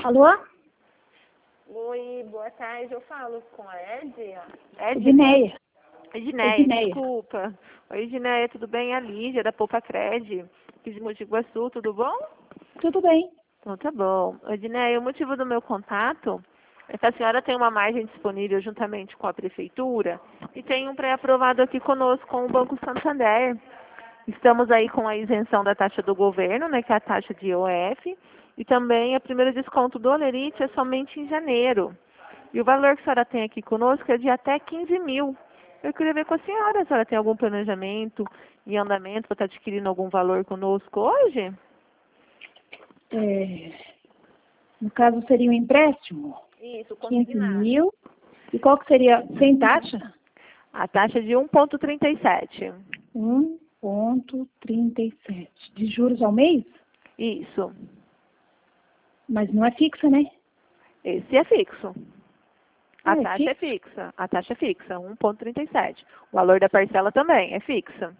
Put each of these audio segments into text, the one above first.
Alô? Oi, boa tarde. Eu falo com a Edneia. Edneia, desculpa. Oi, Edneia, tudo bem? A Lígia, da Poupa Cred, aqui de Mogi Guaçu, tudo bom? Tudo bem. Então tá bom. Edneia, o motivo do meu contato é que a senhora tem uma margem disponível juntamente com a Prefeitura e tem um pré-aprovado aqui conosco com o Banco Santander. Estamos aí com a isenção da taxa do governo, né, que é a taxa de IOF, e também o primeiro desconto do Olerite é somente em janeiro. E o valor que a senhora tem aqui conosco é de até 15 mil. Eu queria ver com a senhora tem algum planejamento em andamento para estar adquirindo algum valor conosco hoje? No caso, seria um empréstimo? Isso, 15 consignado. mil. E qual que seria? Sem taxa? A taxa de 1,37. 1,37. De juros ao mês? Isso. Mas não é fixa, né? Esse é fixo. A É taxa é fixa. A taxa é fixa, 1,37. O valor da parcela também é fixa.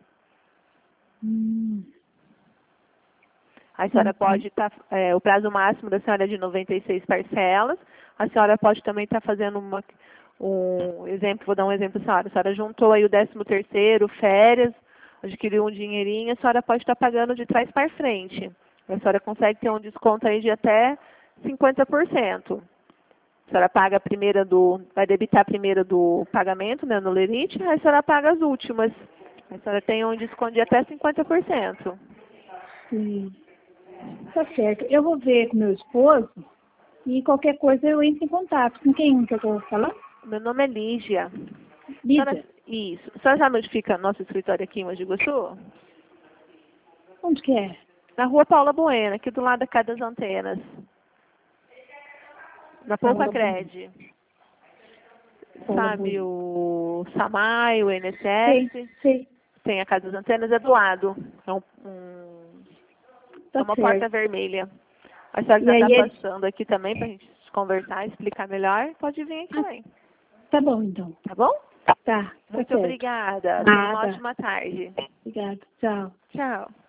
A senhora pode estar, o prazo máximo da senhora é de 96 parcelas. A senhora pode também estar fazendo um exemplo, vou dar um exemplo, a senhora juntou aí o 13º, férias, adquiriu um dinheirinho, a senhora pode estar pagando de trás para frente. A senhora consegue ter um desconto aí de até 50%. A senhora paga a primeira vai debitar a primeira do pagamento, né, no Olerite, aí a senhora paga as últimas. A senhora tem um desconto de até 50%. Sim. Tá certo. Eu vou ver com meu esposo e qualquer coisa eu entro em contato. Com quem que eu vou falar? Meu nome é Lígia. Lígia. Isso. A senhora já notifica nosso escritório aqui em Mogi Guaçu? Onde que é? Na rua Paula Bueno, aqui do lado da Casa das Antenas. Na Poupa Cred. Sabe o SAMAI, o INSS? Sei. Tem a Casa das Antenas, é do lado. É Tá uma certo. porta vermelha. A senhora já está passando aqui também para a gente conversar, explicar melhor. Pode vir aqui também. Tá bom, então. Tá bom? Tá. Muito certo. obrigada. Tenha uma ótima tarde. Obrigada. Tchau. Tchau.